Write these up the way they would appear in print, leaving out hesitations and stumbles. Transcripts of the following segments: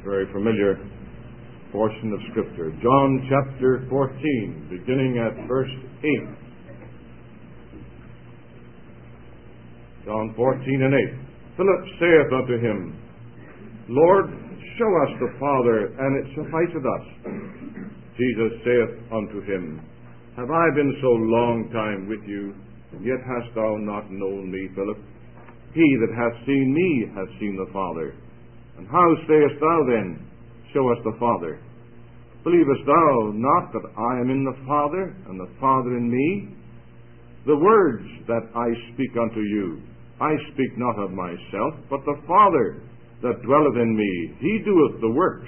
Very familiar portion of Scripture. John chapter 14, beginning at verse 8. John 14 and 8. Philip saith unto him, Lord, show us the Father, and it sufficeth us. Jesus saith unto him, Have I been so long time with you, and yet hast thou not known me, Philip? He that hath seen me hath seen the Father. And how sayest thou then, Show us the Father? Believest thou not that I am in the Father, and the Father in me? The words that I speak unto you, I speak not of myself, but the Father that dwelleth in me, he doeth the works.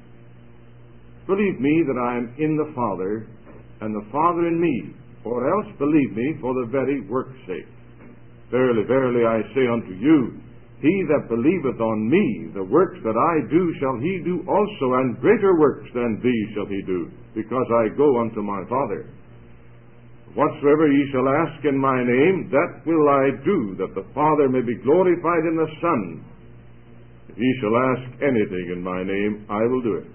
Believe me that I am in the Father, and the Father in me, or else believe me for the very work's sake. Verily, verily, I say unto you, he that believeth on me, the works that I do shall he do also, and greater works than these shall he do, because I go unto my Father. Whatsoever ye shall ask in my name, that will I do, that the Father may be glorified in the Son. If ye shall ask anything in my name, I will do it.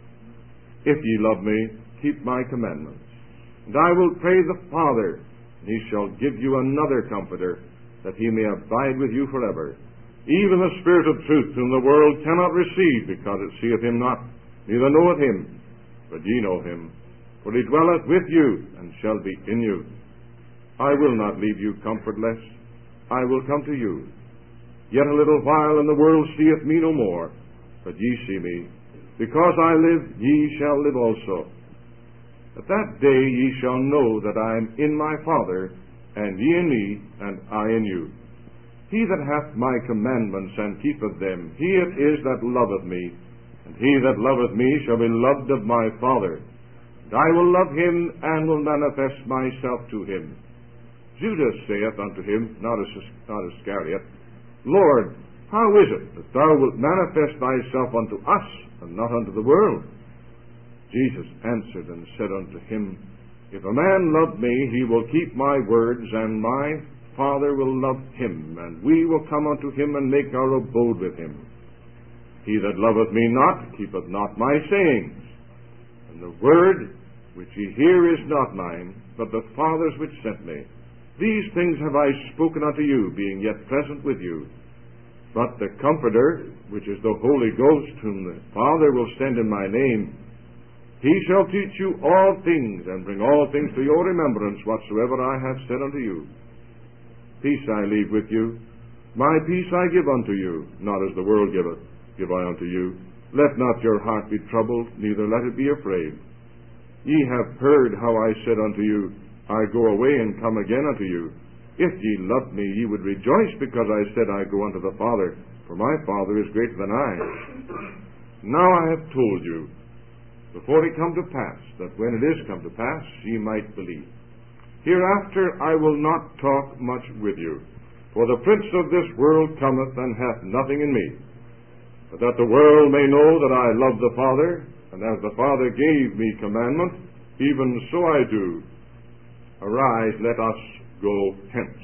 If ye love me, keep my commandments. And I will pray the Father, and he shall give you another Comforter, that he may abide with you forever. Even the Spirit of truth, whom the world cannot receive, because it seeth him not, neither knoweth him. But ye know him, for he dwelleth with you, and shall be in you. I will not leave you comfortless. I will come to you. Yet a little while, and the world seeth me no more. But ye see me. Because I live, ye shall live also. At that day ye shall know that I am in my Father, and ye in me, and I in you. He that hath my commandments and keepeth them, he it is that loveth me. And he that loveth me shall be loved of my Father. And I will love him, and will manifest myself to him. Judas saith unto him, not Iscariot, Lord, how is it that thou wilt manifest thyself unto us, and not unto the world? Jesus answered and said unto him, If a man love me, he will keep my words, and my Father will love him, and we will come unto him, and make our abode with him. He that loveth me not, keepeth not my sayings. And the word which ye hear is not mine, but the Father's which sent me. These things have I spoken unto you, being yet present with you. But the Comforter, which is the Holy Ghost, whom the Father will send in my name, he shall teach you all things, and bring all things to your remembrance, whatsoever I have said unto you. Peace I leave with you. My peace I give unto you, not as the world giveth, give I unto you. Let not your heart be troubled, neither let it be afraid. Ye have heard how I said unto you, I go away and come again unto you. If ye loved me, ye would rejoice, because I said, I go unto the Father, for my Father is greater than I. Now I have told you, before it come to pass, that when it is come to pass, ye might believe. Hereafter I will not talk much with you, for the prince of this world cometh, and hath nothing in me. But that the world may know that I love the Father, and as the Father gave me commandment, even so I do. Arise, let us go hence.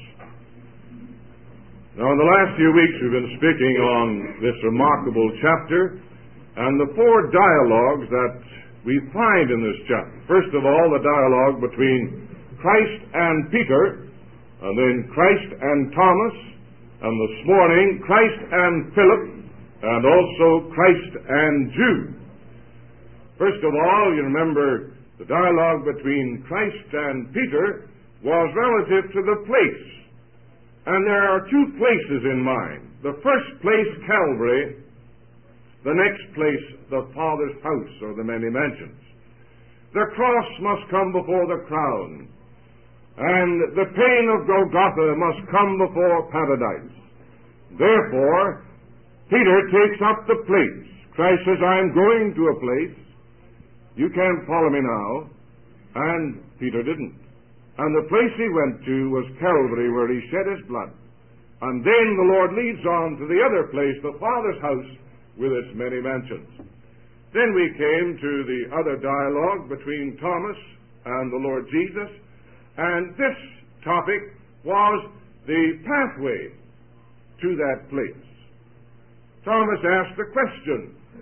Now, in the last few weeks, we've been speaking on this remarkable chapter and the four dialogues that we find in this chapter. First of all, the dialogue between Christ and Peter, and then Christ and Thomas, and this morning, Christ and Philip, and also Christ and Jude. First of all, you remember the dialogue between Christ and Peter was relative to the place. And there are two places in mind. The first place, Calvary. The next place, the Father's house, or the many mansions. The cross must come before the crown. And the pain of Golgotha must come before paradise. Therefore, Peter takes up the place. Christ says, I am going to a place. You can't follow me now. And Peter didn't. And the place he went to was Calvary, where he shed his blood. And then the Lord leads on to the other place, the Father's house, with its many mansions. Then we came to the other dialogue between Thomas and the Lord Jesus, and this topic was the pathway to that place. Thomas asked the question,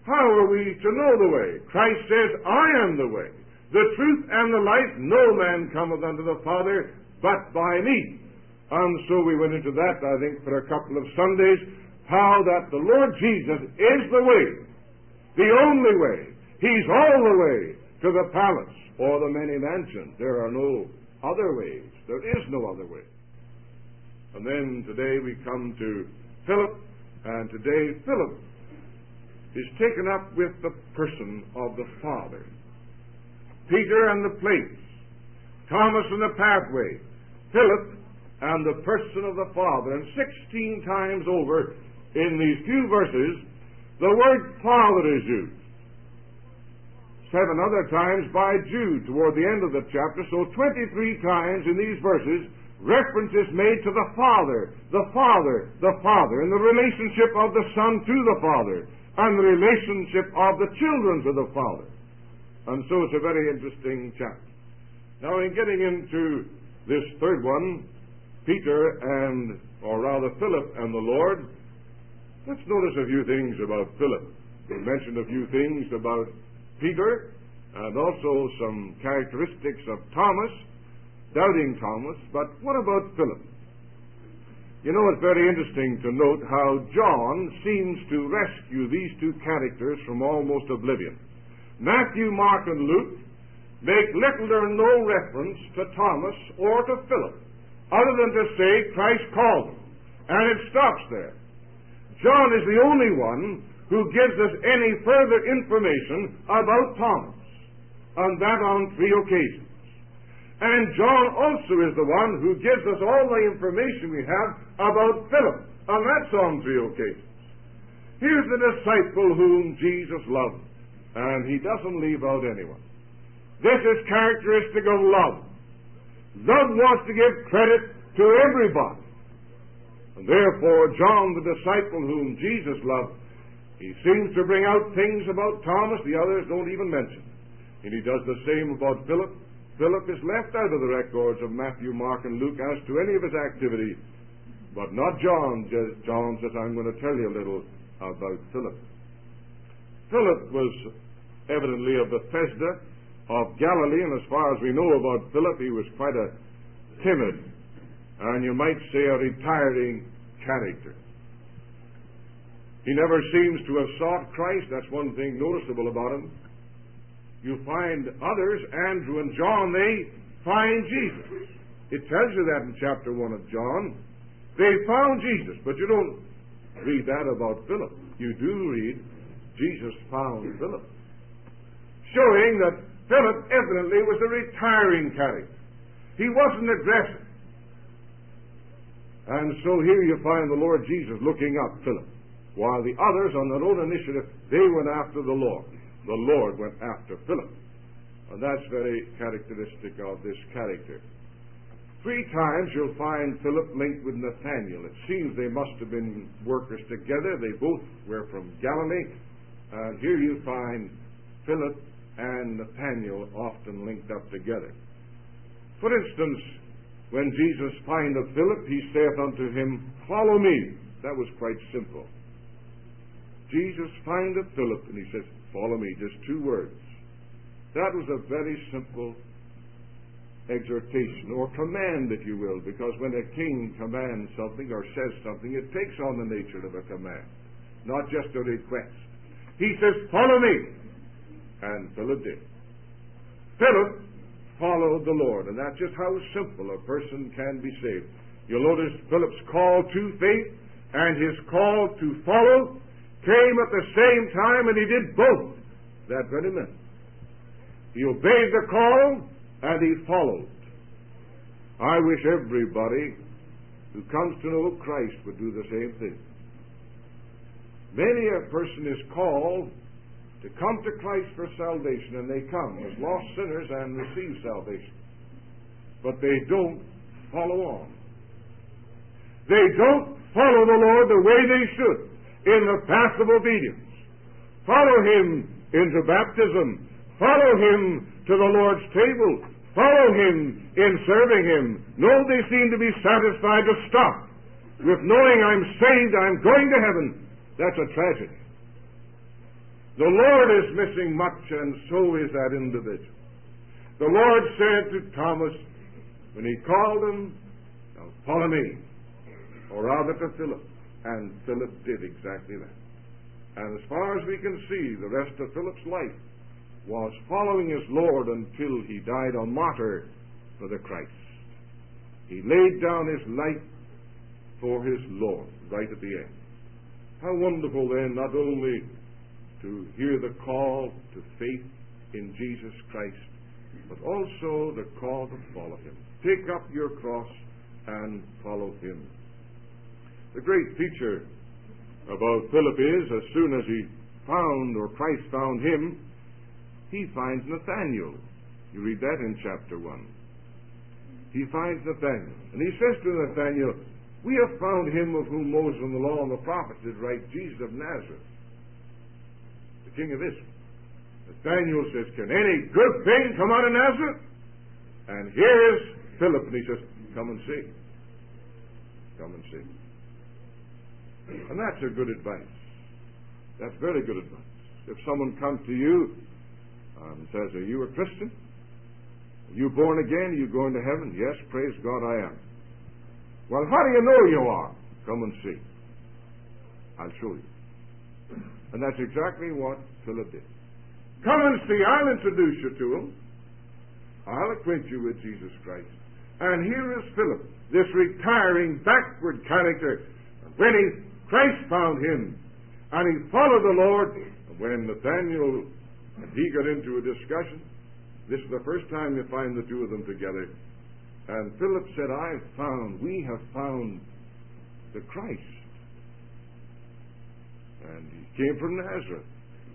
How are we to know the way? Christ says, I am the way, the truth, and the life. No man cometh unto the Father but by me. And so we went into that, I think, for a couple of Sundays, how that the Lord Jesus is the way, the only way. He's all the way to the palace or the many mansions. There are no other ways. There is no other way. And then today we come to Philip, and today Philip is taken up with the person of the Father. Peter and the place, Thomas and the pathway, Philip and the person of the Father. And 16 times over in these few verses, the word Father is used. 7 other times by Jude toward the end of the chapter. So 23 times in these verses, reference is made to the Father, the Father, the Father, and the relationship of the Son to the Father, and the relationship of the children to the Father. And so it's a very interesting chapter. Now, in getting into this third one, Peter and, or rather Philip and the Lord, let's notice a few things about Philip. We mentioned a few things about Peter, and also some characteristics of Thomas, doubting Thomas. But what about Philip? You know, it's very interesting to note how John seems to rescue these two characters from almost oblivion. Matthew, Mark, and Luke make little or no reference to Thomas or to Philip, other than to say Christ called them. And it stops there. John is the only one who gives us any further information about Thomas, and that on 3 occasions. And John also is the one who gives us all the information we have about Philip, and that's on 3 occasions. Here's the disciple whom Jesus loved, and he doesn't leave out anyone. This is characteristic of love. Love wants to give credit to everybody. And therefore, John, the disciple whom Jesus loved, he seems to bring out things about Thomas the others don't even mention. And he does the same about Philip. Philip is left out of the records of Matthew, Mark, and Luke as to any of his activity, but not John. John says, I'm going to tell you a little about Philip. Philip was evidently of Bethsaida of Galilee, and as far as we know about Philip, he was quite a timid, and you might say a retiring character. He never seems to have sought Christ. That's one thing noticeable about him. You find others, Andrew and John, they find Jesus. It tells you that in chapter 1 of John. They found Jesus, but you don't read that about Philip. You do read Jesus found Philip, showing that Philip evidently was a retiring character. He wasn't aggressive. And so here you find the Lord Jesus looking up Philip, while the others, on their own initiative, they went after the Lord. The Lord went after Philip. And that's very characteristic of this character. 3 times you'll find Philip linked with Nathanael. It seems they must have been workers together. They both were from Galilee. And here you find Philip and Nathanael often linked up together. For instance, when Jesus findeth Philip, he saith unto him, Follow me. That was quite simple. Jesus findeth Philip, and he says, Follow me. Just 2 words. That was a very simple exhortation, or command, if you will, because when a king commands something or says something, it takes on the nature of a command, not just a request. He says, Follow me. And Philip did. Philip followed the Lord, and that's just how simple a person can be saved. You'll notice Philip's call to faith and his call to follow came at the same time, and he did both that very minute. He obeyed the call, and he followed. I wish everybody who comes to know Christ would do the same thing. Many a person is called to come to Christ for salvation, and they come as lost sinners and receive salvation. But they don't follow on. They don't follow the Lord the way they should, in the path of obedience. Follow Him into baptism. Follow Him to the Lord's table. Follow Him in serving Him. No, they seem to be satisfied to stop with knowing I'm saved, I'm going to heaven. That's a tragedy. The Lord is missing much, and so is that individual. The Lord said to Thomas, when he called him, "Now follow me," or rather to Philip, and Philip did exactly that. And as far as we can see, the rest of Philip's life was following his Lord until he died a martyr for the Christ. He laid down his life for his Lord right at the end. How wonderful then, not only to hear the call to faith in Jesus Christ, but also the call to follow him. Take up your cross and follow him. The great feature about Philip is, as soon as he found, or Christ found him, he finds Nathanael. You read that in chapter 1. He finds Nathanael, and he says to Nathanael, "We have found him of whom Moses and the law and the prophets did write, Jesus of Nazareth, the King of Israel." Nathanael says, "Can any good thing come out of Nazareth?" And here is Philip, and he says, "Come and see. Come and see." And that's a good advice. That's very good advice. If someone comes to you and says, "Are you a Christian? Are you born again? Are you going to heaven?" "Yes, praise God, I am." "Well, how do you know you are?" "Come and see. I'll show you." And that's exactly what Philip did. "Come and see. I'll introduce you to him. I'll acquaint you with Jesus Christ." And here is Philip, this retiring, backward character. When Christ found him, and he followed the Lord, when Nathanael and he got into a discussion, this is the first time you find the two of them together, and Philip said, "We have found the Christ." And he came from Nazareth.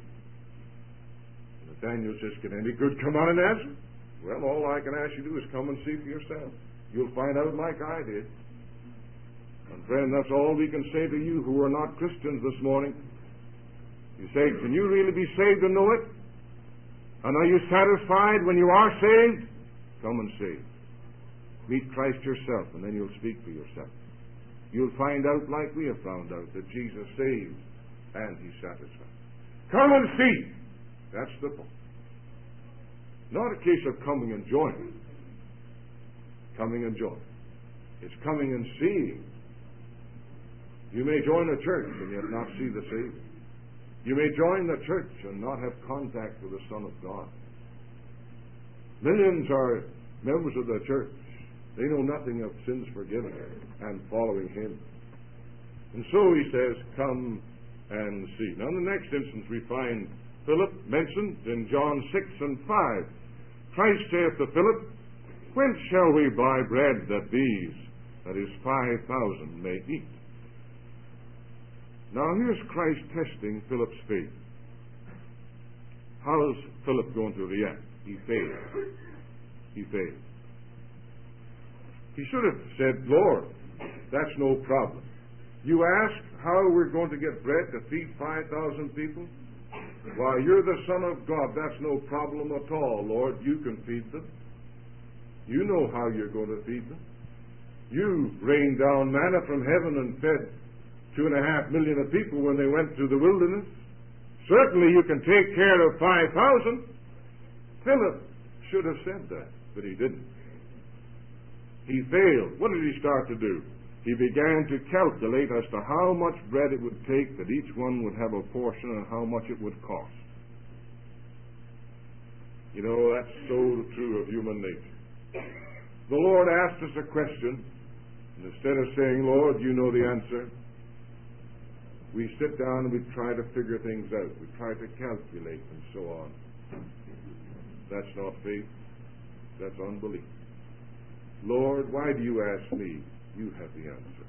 Nathanael says, "Can any good come out of Nazareth?" "Well, all I can ask you to do is come and see for yourself. You'll find out like I did." And friend, that's all we can say to you who are not Christians this morning. You say, "Can you really be saved and know it? And are you satisfied when you are saved?" Come and see. Meet Christ yourself, and then you'll speak for yourself. You'll find out, like we have found out, that Jesus saves and he satisfies. Come and see. That's the point. Not a case of coming and joining. Coming and joining. It's coming and seeing. You may join a church and yet not see the Savior. You may join the church and not have contact with the Son of God. Millions are members of the church. They know nothing of sins forgiven and following him. And so he says, "Come and see." Now in the next instance we find Philip mentioned in John 6:5. Christ saith to Philip, "Whence shall we buy bread that these, that is 5,000, may eat?" Now here's Christ testing Philip's faith. How is Philip going to react? He failed. He failed. He should have said, "Lord, that's no problem. You ask how we're going to get bread to feed 5,000 people? Why, you're the Son of God. That's no problem at all, Lord. You can feed them. You know how you're going to feed them. You rained down manna from heaven and fed 2.5 million of people when they went through the wilderness. Certainly you can take care of 5,000. Philip should have said that, but he didn't. He failed. What did he start to do? He began to calculate as to how much bread it would take that each one would have a portion and how much it would cost. You know, that's so true of human nature. The Lord asked us a question, and instead of saying, "Lord, you know the answer," we sit down and we try to figure things out. We try to calculate and so on. That's not faith. That's unbelief. "Lord, why do you ask me? You have the answer."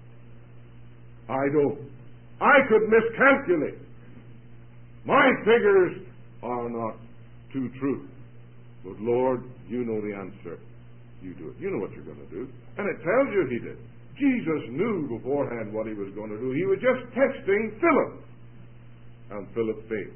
I don't. I could miscalculate. My figures are not too true. But Lord, you know the answer. You do it. You know what you're going to do. And it tells you he did. Jesus knew beforehand what he was going to do. He was just testing Philip. And Philip failed.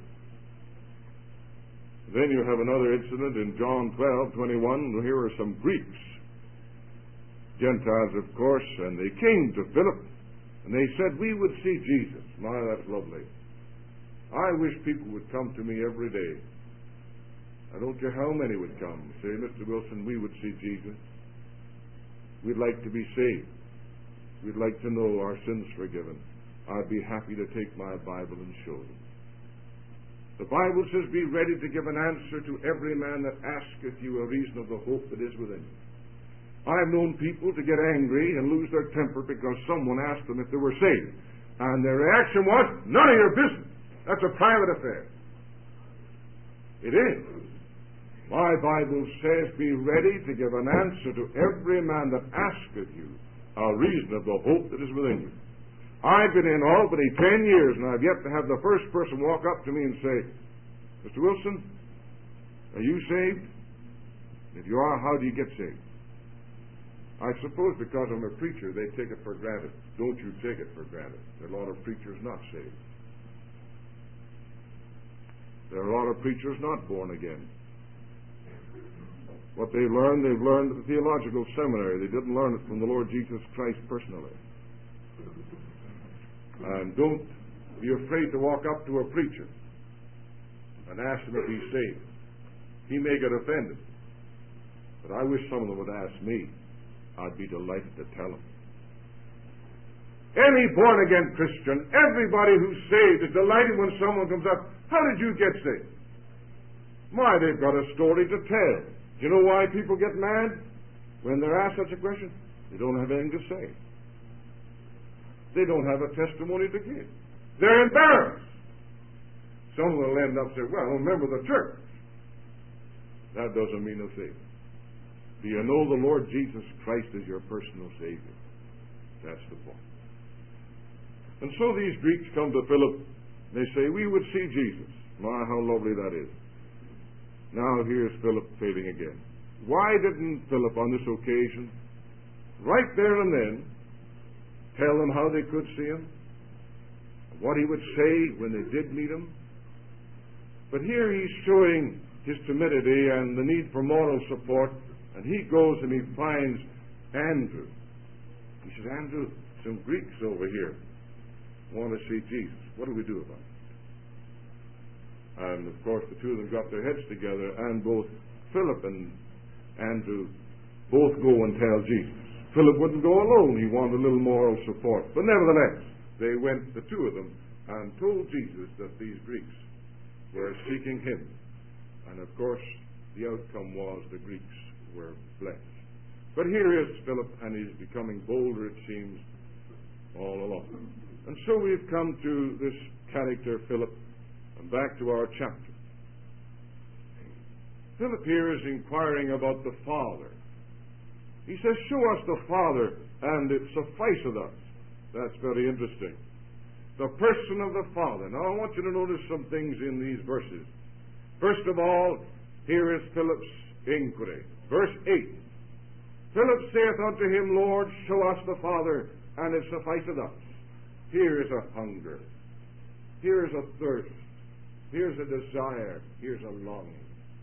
Then you have another incident in John 12:21. Here are some Greeks, Gentiles, of course, and they came to Philip, and they said, "We would see Jesus." My, that's lovely. I wish people would come to me every day. I don't care how many would come. Say, Mr. Wilson, we would see Jesus. We'd like to be saved. We'd like to know our sins forgiven. I'd be happy to take my Bible and show them. The Bible says, be ready to give an answer to every man that asketh you a reason of the hope that is within you. I've known people to get angry and lose their temper because someone asked them if they were saved. And their reaction was, none of your business. That's a private affair. It is. My Bible says, be ready to give an answer to every man that asketh you a reason of the hope that is within you. I've been in Albany 10 years, and I've yet to have the first person walk up to me and say, Mr. Wilson, are you saved? If you are, how do you get saved? I suppose because I'm a preacher, they take it for granted. Don't you take it for granted. There are a lot of preachers not saved. There are a lot of preachers not born again. What they've learned at the theological seminary. They didn't learn it from the Lord Jesus Christ personally. And don't be afraid to walk up to a preacher and ask him if he's saved. He may get offended. But I wish some of them would ask me. I'd be delighted to tell them. Any born-again Christian, everybody who's saved is delighted when someone comes up, how did you get saved? My, they've got a story to tell. Do you know why people get mad when they're asked such a question? They don't have anything to say. They don't have a testimony to give. They're embarrassed. Some will end up saying, well, remember the church. That doesn't mean a thing. Do you know the Lord Jesus Christ is your personal Savior? That's the point. And so these Greeks come to Philip. They say, we would see Jesus. My, how lovely that is. Now here's Philip failing again. Why didn't Philip on this occasion, right there and then, tell them how they could see him? What he would say when they did meet him? But here he's showing his timidity and the need for moral support, and he goes and he finds Andrew. He says, Andrew, some Greeks over here want to see Jesus. What do we do about it? And of course the two of them got their heads together, and both Philip and Andrew both go and tell Jesus. Philip wouldn't go alone. He wanted a little moral support. But nevertheless, they went, the two of them, and told Jesus that these Greeks were seeking him. And of course the outcome was the Greeks were blessed. But here is Philip, and he's becoming bolder, it seems, all along. And so we've come to this character, Philip, and back to our chapter. Philip here is inquiring about the Father. He says, show us the Father, and it sufficeth us. That's very interesting. The person of the Father. Now I want you to notice some things in these verses. First of all, here is Philip's inquiry. Verse 8. Philip saith unto him, Lord, show us the Father, and it sufficeth us. Here is a hunger. Here is a thirst. Here's a desire. Here's a longing.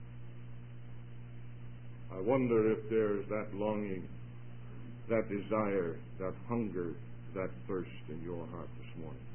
I wonder if there's that longing, that desire, that hunger, that thirst in your heart this morning.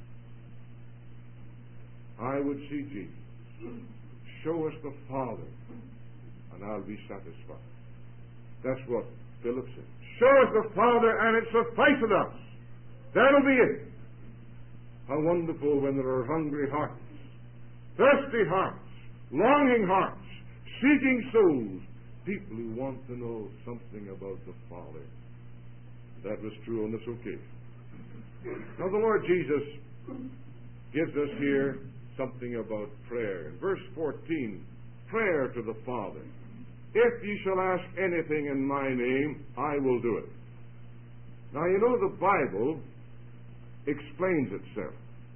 I would see Jesus. Show us the Father, and I'll be satisfied. That's what Philip said. Show us the Father, and it sufficeth us. That'll be it. How wonderful when there are hungry hearts, thirsty hearts, longing hearts, seeking souls, people who want to know something about the Father. That was true on this occasion. Now the Lord Jesus gives us here something about prayer. In verse 14, prayer to the Father. If ye shall ask anything in my name, I will do it. Now you know the Bible explains itself.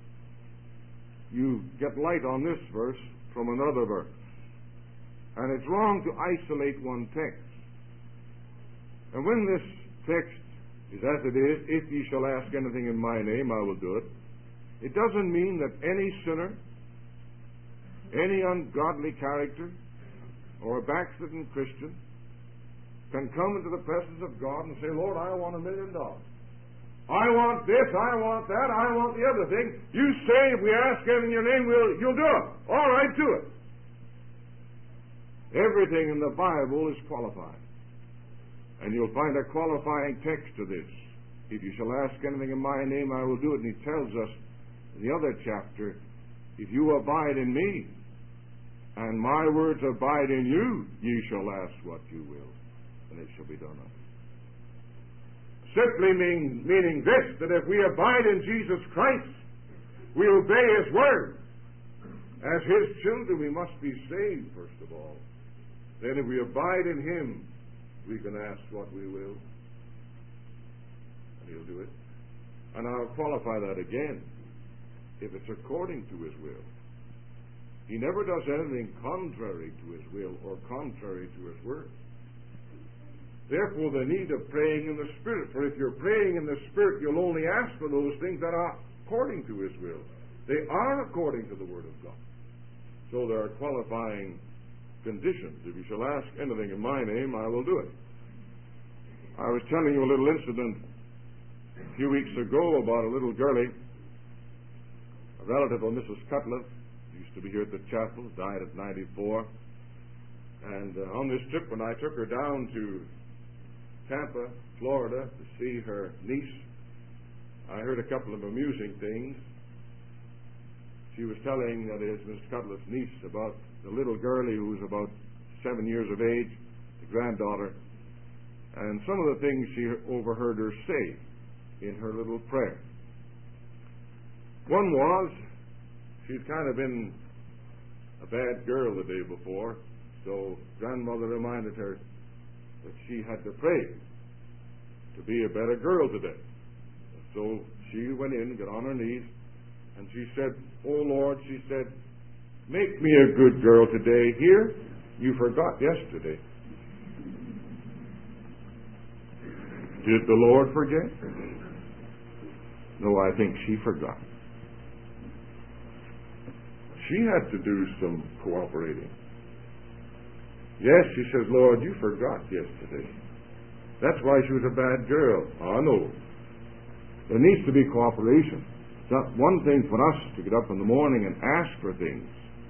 You get light on this verse from another verse. And it's wrong to isolate one text. And when this text is as it is, if ye shall ask anything in my name, I will do it, it doesn't mean that any sinner, any ungodly character, or a backslidden Christian can come into the presence of God and say, Lord, I want $1 million. I want this, I want that, I want the other thing. You say, if we ask in your name, you'll do it. All right, do it. Everything in the Bible is qualified. And you'll find a qualifying text to this. If you shall ask anything in my name, I will do it. And he tells us in the other chapter, if you abide in me, and my words abide in you, ye shall ask what you will, and it shall be done unto you. Simply meaning this, that if we abide in Jesus Christ, we obey His word. As His children, we must be saved, first of all. Then if we abide in Him, we can ask what we will, and He'll do it. And I'll qualify that again. If it's according to His will. He never does anything contrary to His will or contrary to His word. Therefore, the need of praying in the Spirit. For if you're praying in the Spirit, you'll only ask for those things that are according to His will. They are according to the Word of God. So there are qualifying conditions. If you shall ask anything in my name, I will do it. I was telling you a little incident a few weeks ago about a little girlie, a relative of Mrs. Cutler, used to be here at the chapel, died at 94. And on this trip, when I took her down to Tampa, Florida, to see her niece, I heard a couple of amusing things. She was telling, that is, Mrs. Cutler's niece, about the little girlie who was about 7 years of age, the granddaughter, and some of the things she overheard her say in her little prayer. One was, she'd kind of been a bad girl the day before, so grandmother reminded her that she had to pray to be a better girl today. So she went in, got on her knees, and she said, "Oh Lord," she said, "make me a good girl today. Here, you forgot yesterday." Did the Lord forget? No, I think she forgot. She had to do some cooperating. Yes, she says, "Lord, you forgot yesterday. That's why she was a bad girl." Oh, no. There needs to be cooperation. It's not one thing for us to get up in the morning and ask for things.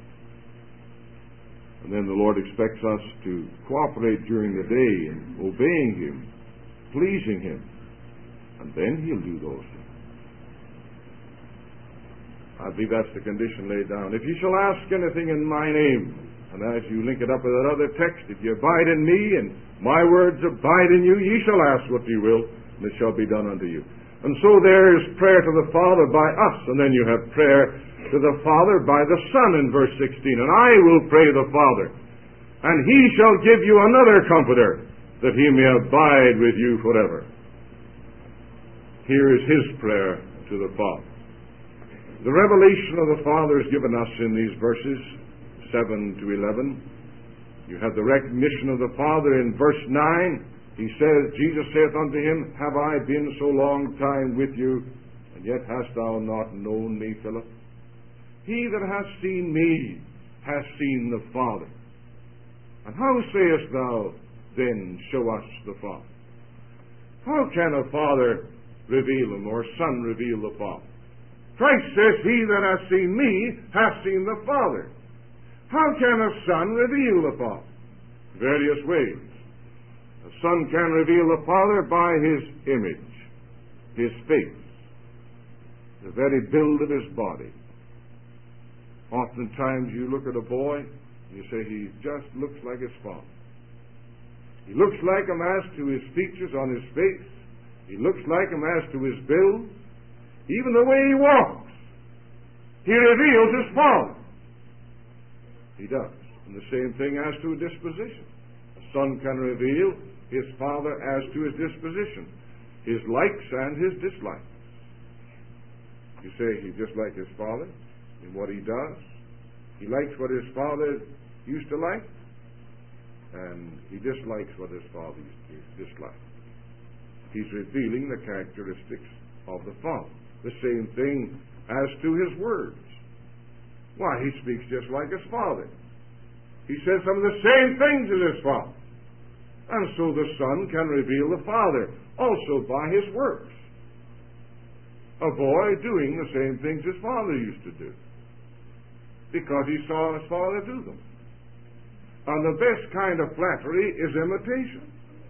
And then the Lord expects us to cooperate during the day in obeying Him, pleasing Him. And then He'll do those things. I believe that's the condition laid down. If you shall ask anything in my name, and as you link it up with that other text, if you abide in me and my words abide in you, ye shall ask what ye will, and it shall be done unto you. And so there is prayer to the Father by us, and then you have prayer to the Father by the Son in verse 16. And I will pray the Father, and He shall give you another Comforter, that He may abide with you forever. Here is His prayer to the Father. The revelation of the Father is given us in these verses 7 to 11. You have the recognition of the Father in verse 9. He says, Jesus saith unto him, "Have I been so long time with you, and yet hast thou not known me, Philip? He that hath seen me hath seen the Father. And how sayest thou then, show us the Father?" How can a Father reveal Him, or a Son reveal the Father? Christ says, "He that hath seen me hath seen the Father." How can a Son reveal the Father? Various ways. A Son can reveal the Father by His image, His face, the very build of His body. Oftentimes you look at a boy, and you say, he just looks like his father. He looks like him as to his features on his face. He looks like him as to his build. Even the way he walks, He reveals His Father. He does. And the same thing as to a disposition. A son can reveal his father as to his disposition, his likes and his dislikes. You say he's just like his father in what he does. He likes what his father used to like, and he dislikes what his father used to dislike. He's revealing the characteristics of the Father. The same thing as to His words. Why, He speaks just like His Father. He says some of the same things as His Father. And so the Son can reveal the Father also by His works. a boy doing the same things his father used to do, because he saw his father do them. And the best kind of flattery is imitation.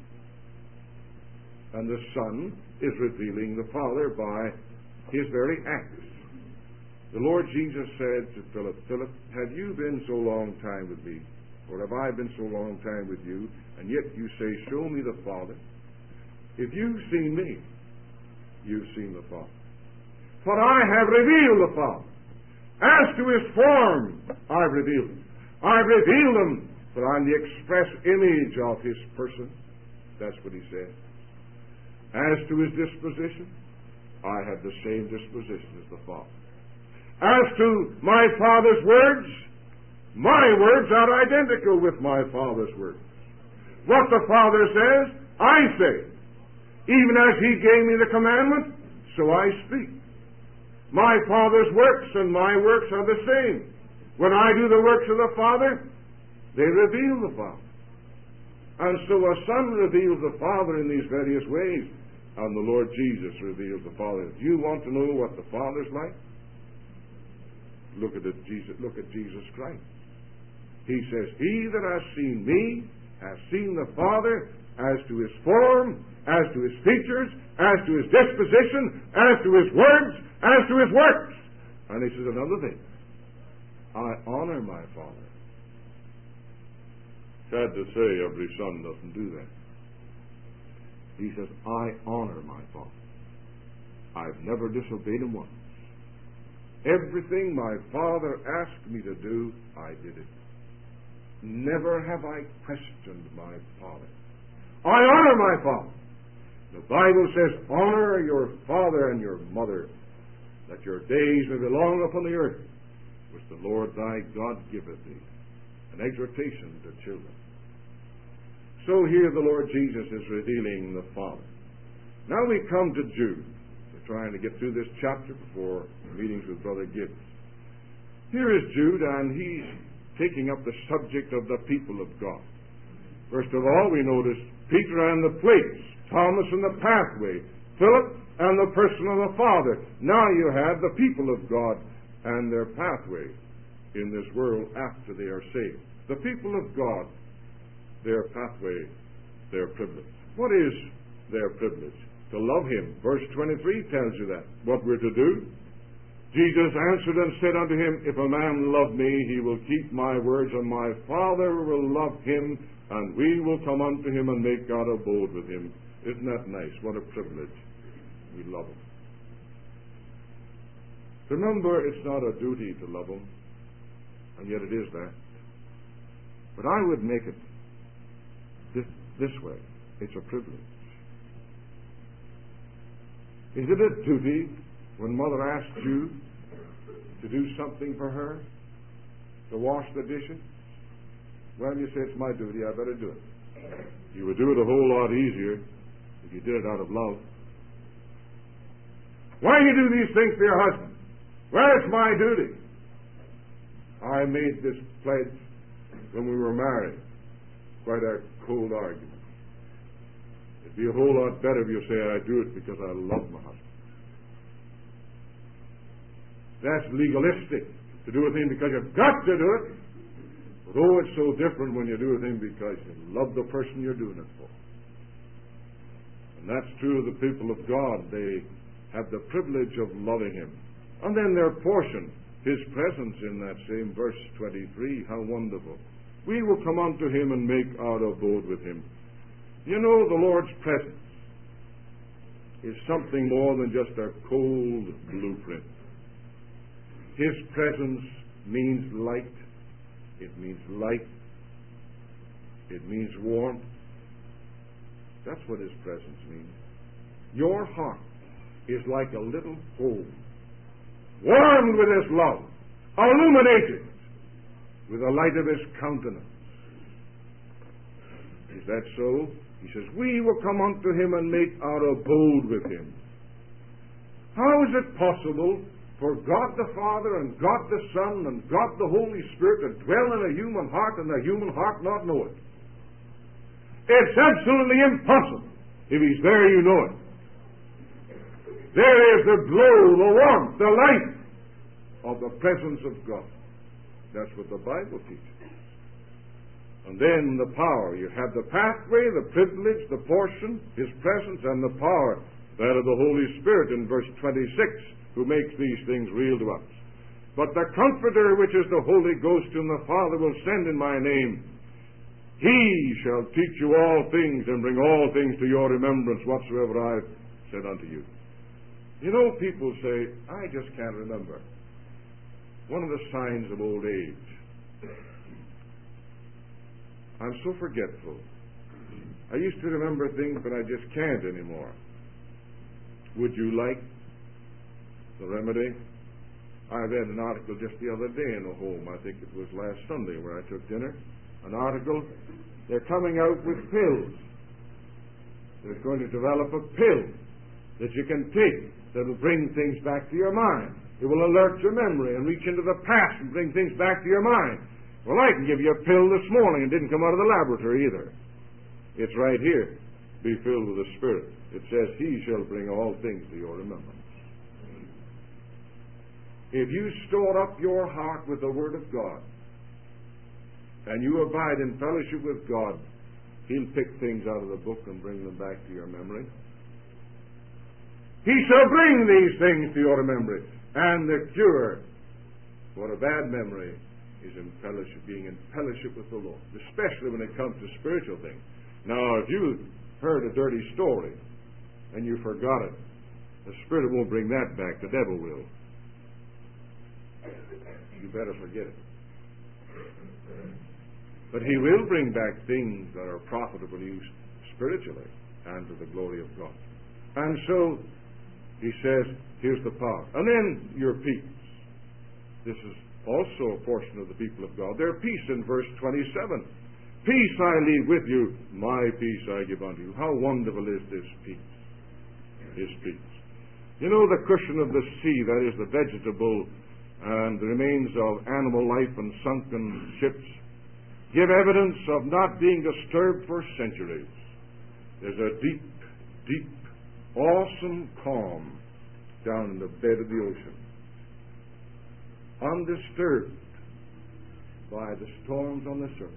And the Son is revealing the Father by his very acts. The Lord Jesus said to Philip, Philip, have you been so long time with me, or have I been so long time with you, and yet you say, show me the Father? If you've seen me, you've seen the Father. For I have revealed the Father. As to his form, I've revealed him. I've revealed him, for I'm the express image of his person. That's what he said. As to his disposition, I have the same disposition as the Father. As to my Father's words, my words are identical with my Father's words. What the Father says, I say. Even as he gave me the commandment, so I speak. My Father's works and my works are the same. When I do the works of the Father, they reveal the Father. And so a Son reveals the Father in these various ways, and the Lord Jesus reveals the Father. Do you want to know what the Father's like? Look at Jesus Christ. He says, he that has seen me has seen the Father. As to his form, as to his features, as to his disposition, as to his words, as to his works. And he says another thing. I honor my Father. Sad to say, every son doesn't do that. He says, I honor my Father. I've never disobeyed him once. Everything my Father asked me to do, I did it. Never have I questioned my Father. I honor my Father. The Bible says, honor your father and your mother, that your days may be long upon the earth, which the Lord thy God giveth thee. An exhortation to children. So here the Lord Jesus is revealing the Father. Now we come to Jude. We're trying to get through this chapter before meetings with Brother Gibbs. Here is Jude, and he's taking up the subject of the people of God. First of all, we notice Peter and the plates, Thomas and the pathway, Philip and the person of the Father. Now you have the people of God and their pathway in this world after they are saved. The people of God, their pathway, their privilege. What is their privilege? To love him. Verse 23 tells you that. What we're to do. Jesus answered and said unto him, if a man love me, he will keep my words, and my Father will love him, and we will come unto him and make God abode with him. Isn't that nice? What a privilege. We love him. Remember, it's not a duty to love him, and yet it is that. But I would make it this way. It's a privilege. Is it a duty when Mother asks you to do something for her? To wash the dishes? Well, you say, it's my duty, I better do it. You would do it a whole lot easier if you did it out of love. Why do you do these things for your husband? Well, it's my duty. I made this pledge when we were married. Quite a cold argument. It'd be a whole lot better if you say, I do it because I love my husband. That's legalistic. To do a thing because you've got to do it. But oh, it's so different when you do a thing because you love the person you're doing it for. And that's true of the people of God. They have the privilege of loving him. And then their portion, his presence in that same verse 23. How wonderful. We will come unto him and make our abode with him. You know, the Lord's presence is something more than just a cold blueprint. His presence means light. It means light. It means warmth. That's what his presence means. Your heart is like a little home, warmed with his love, illuminated with the light of his countenance. Is that so? He says, we will come unto him and make our abode with him. How is it possible for God the Father and God the Son and God the Holy Spirit to dwell in a human heart and the human heart not know it? It's absolutely impossible. If he's there, you know it. there is the glow, the warmth, the light of the presence of God. That's what the Bible teaches. And then the power. You have the pathway, the privilege, the portion, His presence, and the power, that of the Holy Spirit in verse 26, who makes these things real to us. But the Comforter, which is the Holy Ghost, whom the Father will send in my name, He shall teach you all things and bring all things to your remembrance whatsoever I have said unto you. You know, people say, I just can't remember. One of the signs of old age. I'm so forgetful. I used to remember things, but I just can't anymore. Would you like the remedy? I read an article just the other day in the Home. I think it was last Sunday where I took dinner. An article. They're coming out with pills. They're going to develop a pill that you can take that will bring things back to your mind. It will alert your memory and reach into the past and bring things back to your mind. Well, I can give you a pill this morning. It didn't come out of the laboratory either. It's right here. Be filled with the Spirit. It says, He shall bring all things to your remembrance. If you store up your heart with the Word of God, and you abide in fellowship with God, He'll pick things out of the book and bring them back to your memory. He shall bring these things to your memory. And the cure for a bad memory is in fellowship, being in fellowship with the Lord, especially when it comes to spiritual things. Now, if you heard a dirty story and you forgot it, the Spirit won't bring that back. The devil will. You better forget it. But He will bring back things that are profitable use spiritually and to the glory of God. And so He says, here's the power. And then your peace. This is also a portion of the people of God. Their peace in verse 27. Peace I leave with you, my peace I give unto you. How wonderful is this peace? His peace. You know, the cushion of the sea, that is the vegetable and the remains of animal life and sunken ships, give evidence of not being disturbed for centuries. There's a deep, deep, awesome calm down in the bed of the ocean, undisturbed by the storms on the surface.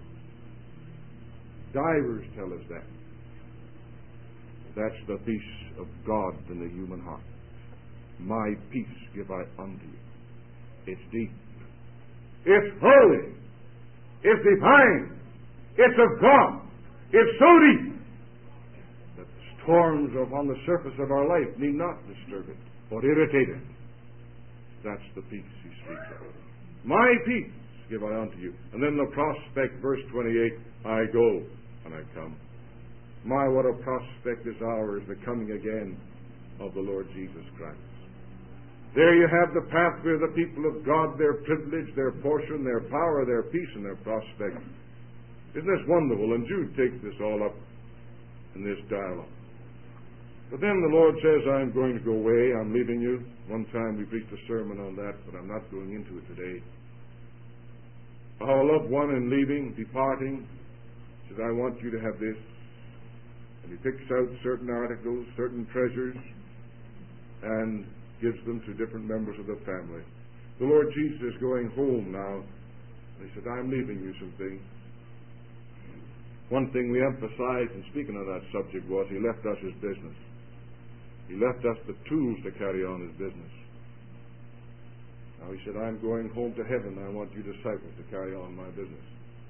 Divers tell us that. That's the peace of God in the human heart. My peace give I unto you. It's deep. It's holy. It's divine. It's of God. It's so deep that the storms upon the surface of our life need not disturb it or irritate it. That's the peace He speaks of. My peace give I unto you. And then the prospect, verse 28, I go and I come. My, what a prospect is ours, the coming again of the Lord Jesus Christ. There you have the pathway of the people of God, their privilege, their portion, their power, their peace, and their prospect. Isn't this wonderful? And Jude takes this all up in this dialogue. But then the Lord says, I'm going to go away, I'm leaving you. One time we preached a sermon on that, but I'm not going into it today. Our loved one in leaving, departing, says, I want you to have this. And He picks out certain articles, certain treasures, and gives them to different members of the family. The Lord Jesus is going home now. He said, I'm leaving you some things. One thing we emphasized in speaking on that subject was He left us His business. He left us the tools to carry on His business. Now He said, I'm going home to heaven. I want you disciples to carry on my business.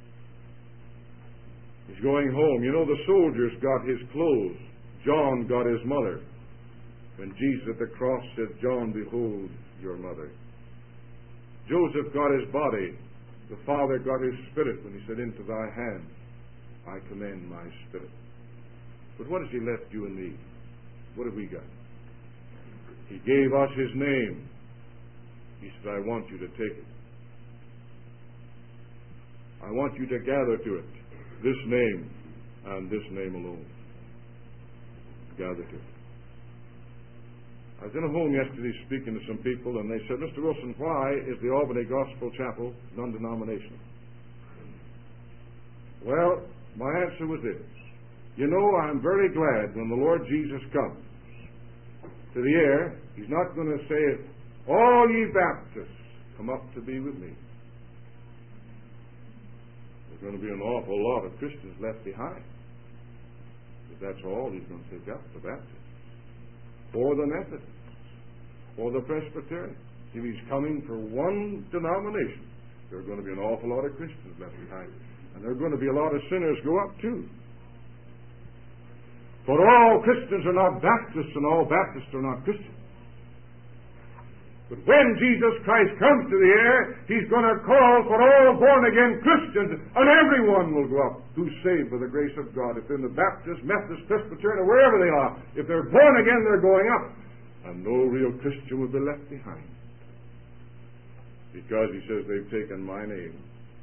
He's going home. You know, the soldiers got his clothes. John got his mother. When Jesus at the cross said, John, behold your mother. Joseph got his body. The Father got His Spirit when He said, into thy hands I commend my spirit. But what has He left you and me? What have we got? He gave us His name. He said, I want you to take it. I want you to gather to it this name and this name alone. Gather to it. I was in a home yesterday speaking to some people, and they said, Mr. Wilson, why is the Albany Gospel Chapel non-denominational? Well, my answer was this. You know, I'm very glad when the Lord Jesus comes to the air, He's not going to say, all ye Baptists, come up to be with me. There's going to be an awful lot of Christians left behind. But that's all He's going to take up, the Baptists. Or the Methodists. Or the Presbyterians. If He's coming for one denomination, there are going to be an awful lot of Christians left behind. And there are going to be a lot of sinners go up too. For all Christians are not Baptists, and all Baptists are not Christians. But when Jesus Christ comes to the air, He's going to call for all born-again Christians, and everyone will go up who's saved by the grace of God. If they're in the Baptist, Methodist, Presbyterian, or wherever they are, if they're born again, they're going up. And no real Christian will be left behind. Because He says they've taken my name.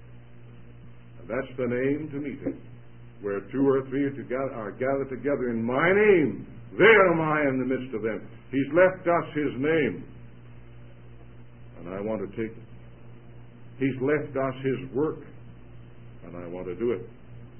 And that's the name to meet Him. Where two or three are gathered together in my name, there am I in the midst of them. He's left us His name. And I want to take it. He's left us His work. And I want to do it.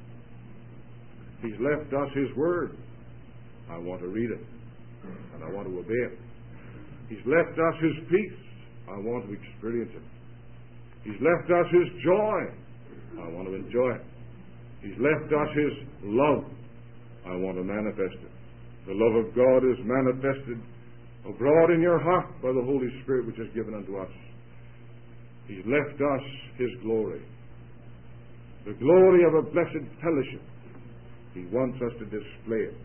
He's left us His word. I want to read it. And I want to obey it. He's left us His peace. I want to experience it. He's left us His joy. I want to enjoy it. He's left us His love. I want to manifest it. The love of God is manifested abroad in your heart by the Holy Spirit which is given unto us. He's left us His glory. The glory of a blessed fellowship. He wants us to display it.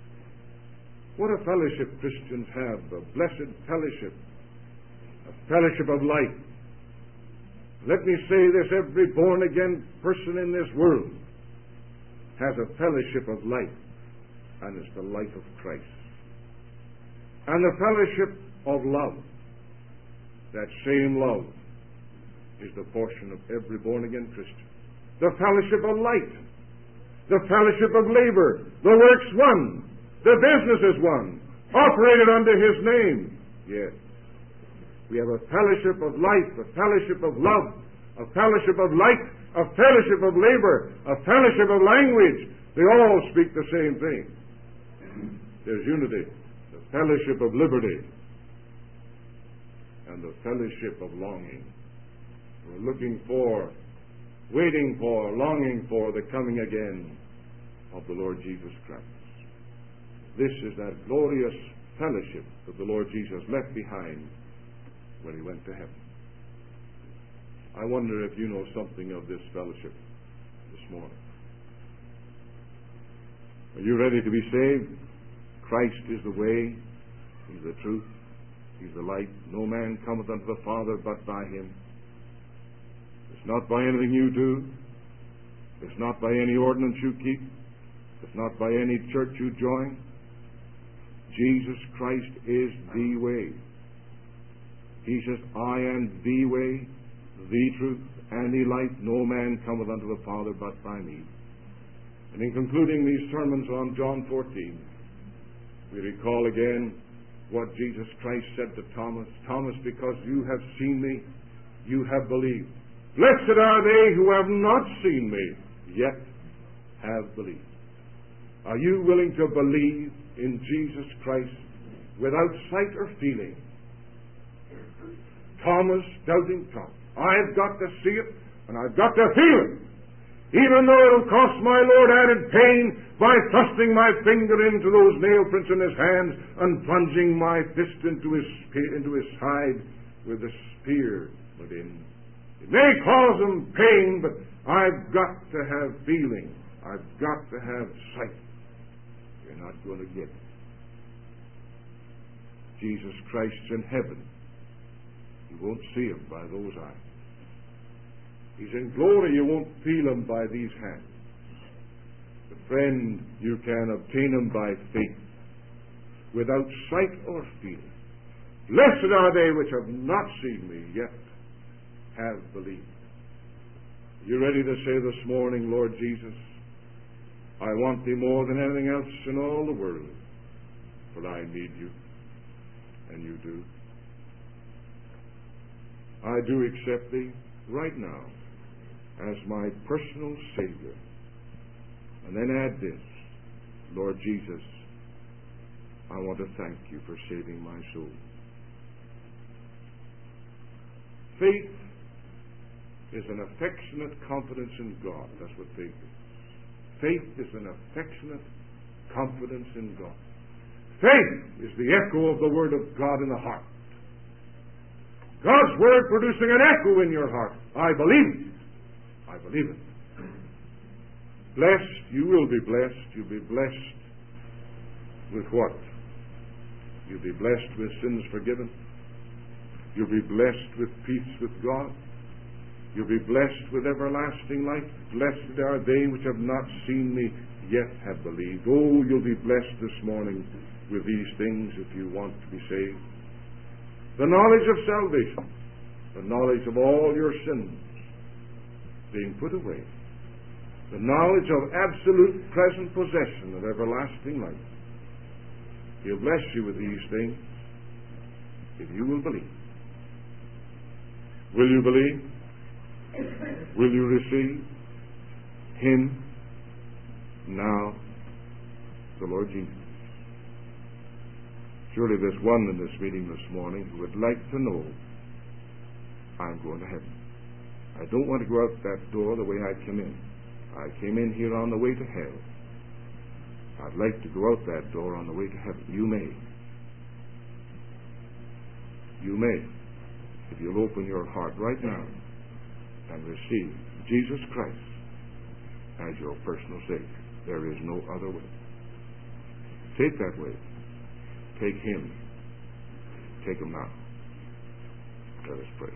What a fellowship Christians have, a blessed fellowship, a fellowship of light. Let me say this, every born-again person in this world has a fellowship of light, and it's the life of Christ. And the fellowship of love, that same love, is the portion of every born-again Christian. The fellowship of light, the fellowship of labor, the work's one, the business is one, operated under His name. Yes. We have a fellowship of life, a fellowship of love, a fellowship of light, a fellowship of labor, a fellowship of language. They all speak the same thing. There's unity, the fellowship of liberty, and the fellowship of longing. We're looking for, waiting for, longing for the coming again of the Lord Jesus Christ. This is that glorious fellowship that the Lord Jesus left behind when He went to heaven. I wonder if you know something of this fellowship this morning. Are you ready to be saved? Christ is the way, He's the truth, He's the light. No man cometh unto the Father but by Him. It's not by anything you do. It's not by any ordinance you keep. It's not by any church you join. Jesus Christ is the way. He says, I am the way, the truth, and the life. No man cometh unto the Father but by me. And in concluding these sermons on John 14, we recall again what Jesus Christ said to Thomas. Thomas, because you have seen me, you have believed. Blessed are they who have not seen me, yet have believed. Are you willing to believe in Jesus Christ without sight or feeling? Thomas, doubting Thomas. I've got to see it, and I've got to feel it. Even though it'll cost my Lord added pain by thrusting my finger into those nail prints in His hands and plunging my fist into his side with the spear within. It may cause Him pain, but I've got to have feeling. I've got to have sight. You're not going to get it. Jesus Christ's in heaven. You won't see Him by those eyes. He's in glory. You won't feel Him by these hands. But friend, you can obtain Him by faith, without sight or feeling. Blessed are they which have not seen me, yet have believed. You ready to say this morning, Lord Jesus, I want Thee more than anything else in all the world, for I need You, and You do. I do accept Thee right now as my personal Savior. And then add this, Lord Jesus, I want to thank you for saving my soul. Faith is an affectionate confidence in God. That's what faith is. Faith is an affectionate confidence in God. Faith is the echo of the Word of God in the heart. God's Word producing an echo in your heart. I believe it. I believe it. Blessed, you will be blessed. You'll be blessed with what? You'll be blessed with sins forgiven. You'll be blessed with peace with God. You'll be blessed with everlasting life. Blessed are they which have not seen me, yet have believed. Oh, you'll be blessed this morning with these things if you want to be saved. The knowledge of salvation, the knowledge of all your sins being put away, the knowledge of absolute present possession of everlasting life. He'll bless you with these things if you will believe. Will you believe? Will you receive Him now, the Lord Jesus? Surely there's one in this meeting this morning who would like to know, I'm going to heaven. I don't want to go out that door the way I came in. I came in here on the way to hell. I'd like to go out that door on the way to heaven. You may. You may, if you'll open your heart right now and receive Jesus Christ as your personal Savior. There is no other way. Take that way. Take Him. Take Him now. Let us pray.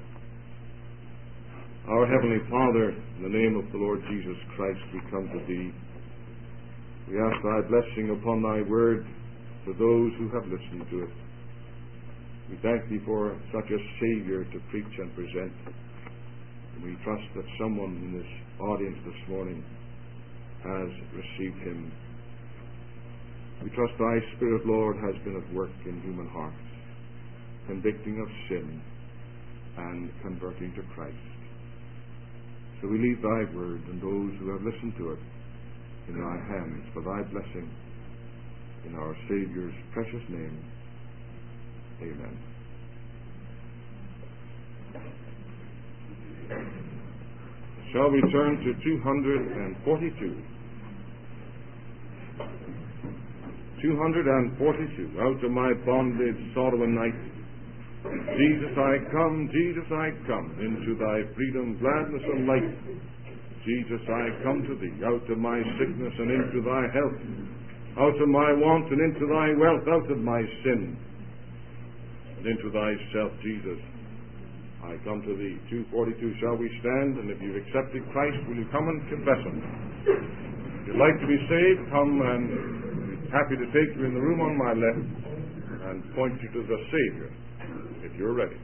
Our Heavenly Father, in the name of the Lord Jesus Christ, we come to Thee. We ask Thy blessing upon Thy Word to those who have listened to it. We thank Thee for such a Savior to preach and present. And we trust that someone in this audience this morning has received Him. We trust Thy Spirit, Lord, has been at work in human hearts, convicting of sin and converting to Christ. So we leave Thy Word and those who have listened to it in Thy hands for Thy blessing. In our Savior's precious name, amen. Shall we turn to 242? 242. Out of my bondage, sorrow and night. Jesus, I come, Jesus, I come, into Thy freedom, gladness, and light. Jesus, I come to Thee, out of my sickness and into Thy health, out of my want and into Thy wealth, out of my sin and into Thyself, Jesus. I come to Thee. 242. Shall we stand? And if you've accepted Christ, will you come and confess Him? If you'd like to be saved, come, and we'll be happy to take you in the room on my left and point you to the Savior if you're ready.